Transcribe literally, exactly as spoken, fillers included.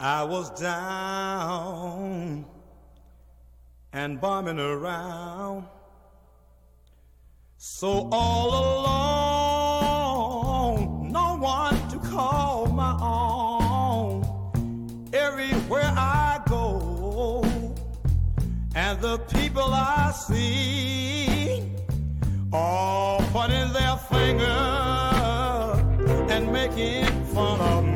I was down and bumming around, so all alone, no one to call my own. Everywhere I go, and the people I see, all pointing their finger and making fun of me.